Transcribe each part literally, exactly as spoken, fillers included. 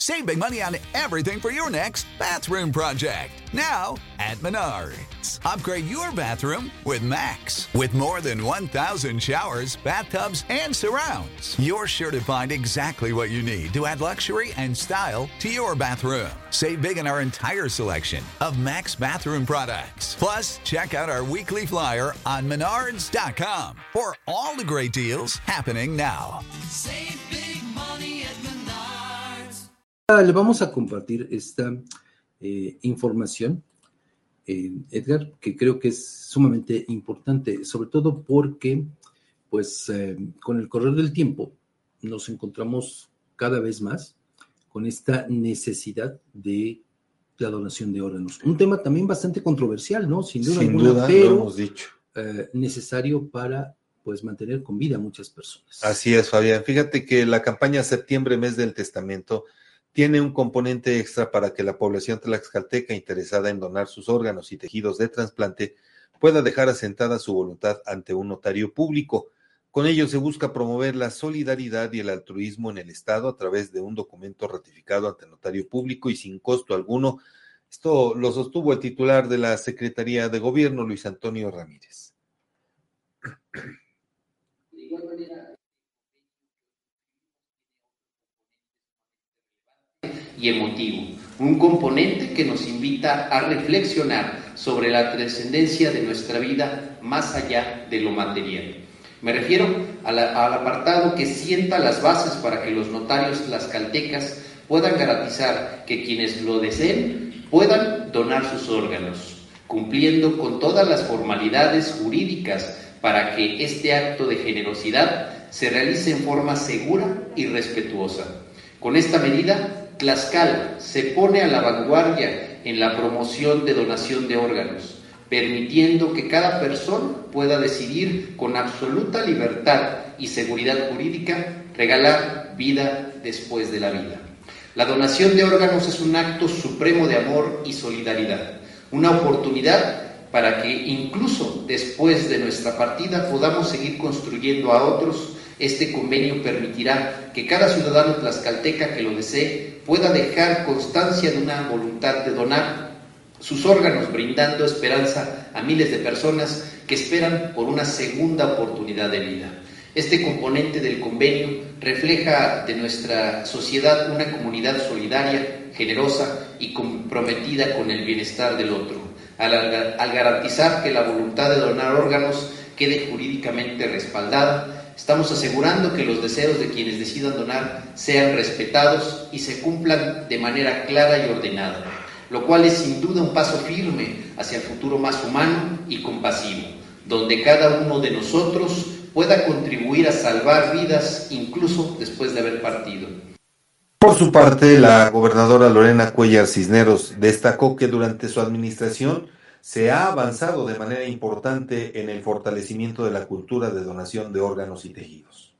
Save big money on everything for your next bathroom project. Now at Menards. Upgrade your bathroom with Max. With more than one thousand showers, bathtubs, and surrounds, you're sure to find exactly what you need to add luxury and style to your bathroom. Save big in our entire selection of Max bathroom products. Plus, check out our weekly flyer on menards dot com for all the great deals happening now. Save big money at Menards. Le vamos a compartir esta eh, información, eh, Edgar, que creo que es sumamente importante, sobre todo porque, pues, eh, con el correr del tiempo nos encontramos cada vez más con esta necesidad de la donación de órganos. Un tema también bastante controversial, ¿no? Sin duda Sin alguna, duda, pero lo hemos dicho. Eh, necesario para, pues, mantener con vida a muchas personas. Así es, Fabián. Fíjate que la campaña Septiembre, Mes del Testamento, tiene un componente extra para que la población tlaxcalteca interesada en donar sus órganos y tejidos de trasplante pueda dejar asentada su voluntad ante un notario público. Con ello se busca promover la solidaridad y el altruismo en el Estado a través de un documento ratificado ante el notario público y sin costo alguno. Esto lo sostuvo el titular de la Secretaría de Gobierno, Luis Antonio Ramírez. De igual manera, y emotivo, un componente que nos invita a reflexionar sobre la trascendencia de nuestra vida más allá de lo material. Me refiero a la, al apartado que sienta las bases para que los notarios tlaxcaltecas puedan garantizar que quienes lo deseen puedan donar sus órganos, cumpliendo con todas las formalidades jurídicas para que este acto de generosidad se realice en forma segura y respetuosa. Con esta medida, Tlaxcala se pone a la vanguardia en la promoción de donación de órganos, permitiendo que cada persona pueda decidir con absoluta libertad y seguridad jurídica regalar vida después de la vida. La donación de órganos es un acto supremo de amor y solidaridad, una oportunidad para que incluso después de nuestra partida podamos seguir construyendo a otros. Este convenio permitirá que cada ciudadano tlaxcalteca que lo desee pueda dejar constancia de una voluntad de donar sus órganos, brindando esperanza a miles de personas que esperan por una segunda oportunidad de vida. Este componente del convenio refleja de nuestra sociedad una comunidad solidaria, generosa y comprometida con el bienestar del otro, al, al garantizar que la voluntad de donar órganos quede jurídicamente respaldada. Estamos asegurando que los deseos de quienes decidan donar sean respetados y se cumplan de manera clara y ordenada, lo cual es sin duda un paso firme hacia el futuro más humano y compasivo, donde cada uno de nosotros pueda contribuir a salvar vidas incluso después de haber partido. Por su parte, la gobernadora Lorena Cuellar Cisneros destacó que durante su administración se ha avanzado de manera importante en el fortalecimiento de la cultura de donación de órganos y tejidos.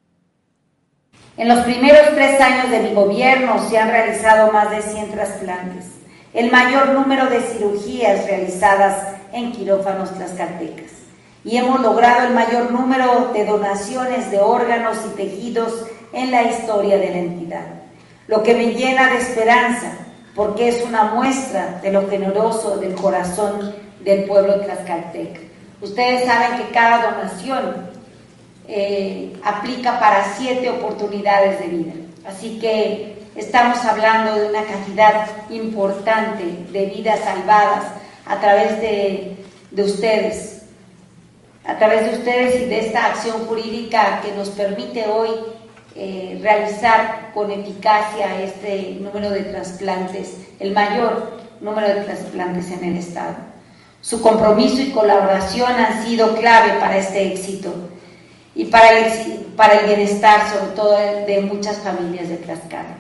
En los primeros tres años de mi gobierno se han realizado más de cien trasplantes, el mayor número de cirugías realizadas en quirófanos tlaxcaltecas, y hemos logrado el mayor número de donaciones de órganos y tejidos en la historia de la entidad, lo que me llena de esperanza, porque es una muestra de lo generoso del corazón del pueblo tlaxcalteca. Ustedes saben que cada donación eh, aplica para siete oportunidades de vida, así que estamos hablando de una cantidad importante de vidas salvadas a través de, de ustedes, a través de ustedes y de esta acción jurídica que nos permite hoy eh, realizar con eficacia este número de trasplantes, el mayor número de trasplantes en el Estado. Su compromiso y colaboración han sido clave para este éxito y para el, para el bienestar, sobre todo de muchas familias de Tlaxcala.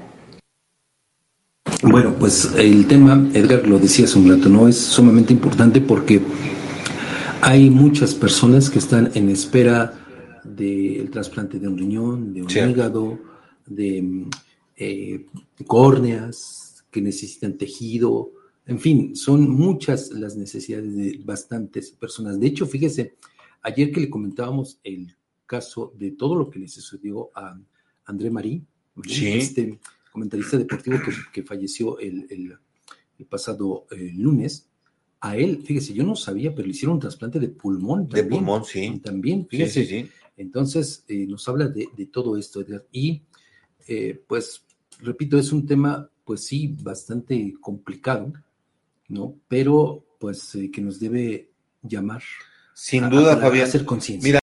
Bueno, pues el tema, Edgar, lo decía hace un rato, ¿no? Es sumamente importante porque hay muchas personas que están en espera del trasplante de un riñón, de un sí. hígado, de eh, córneas, que necesitan tejido. En fin, son muchas las necesidades de bastantes personas. De hecho, fíjese, ayer que le comentábamos el caso de todo lo que le sucedió a André Marie, sí. este, comentarista deportivo que, que falleció el, el, el pasado eh, lunes. A él, fíjese, yo no sabía, pero le hicieron un trasplante de pulmón. También, de pulmón, sí. También, fíjese. Sí, sí, sí. Entonces, eh, nos habla de, de todo esto, Edgar. Y, eh, pues, repito, es un tema, pues sí, bastante complicado, ¿no? Pero, pues, eh, que nos debe llamar Sin a, duda, a, a Fabián. hacer conciencia. Mira,